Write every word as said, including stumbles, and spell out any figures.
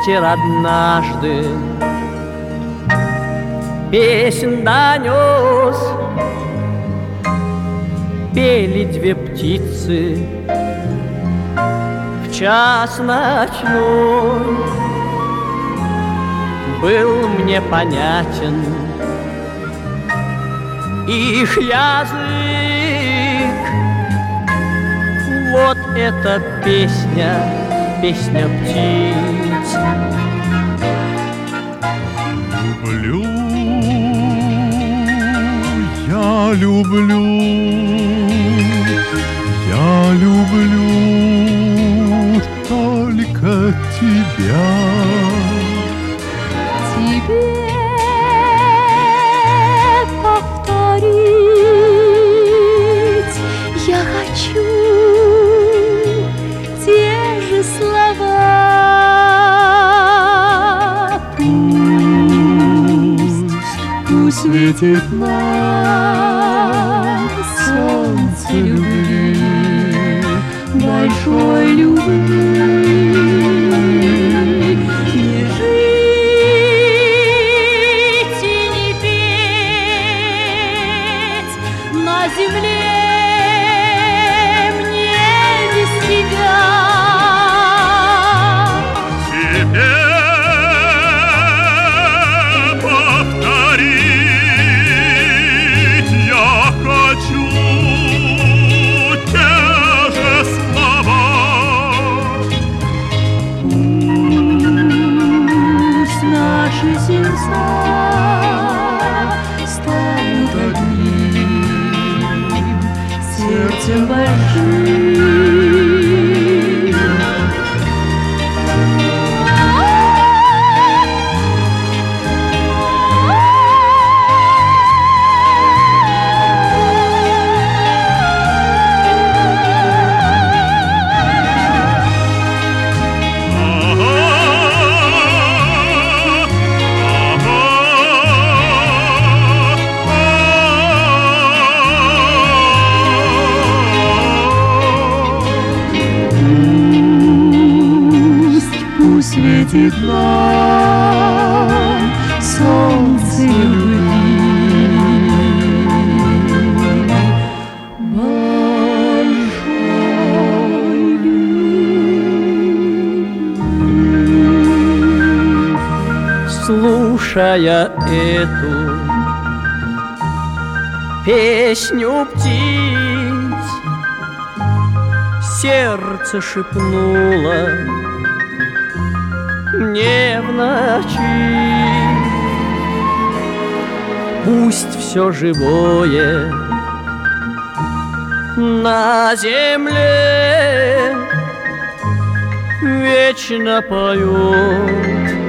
ветер однажды песнь донес. Пели две птицы в час ночной. Был мне понятен их язык. Вот эта песня, песня птиц. Люблю, я люблю, я люблю только тебя. Тебе повторить я хочу те же слова. Пусть, пусть светит нам солнце любви, большой любви. Не жить и не петь на земле мне без тебя. Тебе повторить я хочу те же слова. Пусть наши сердца станут одним сердцем большим. Светит нам солнце любви, большой любви. Слушая эту песню птиц, сердце шепнуло мне в ночи: пусть все живое на земле вечно поет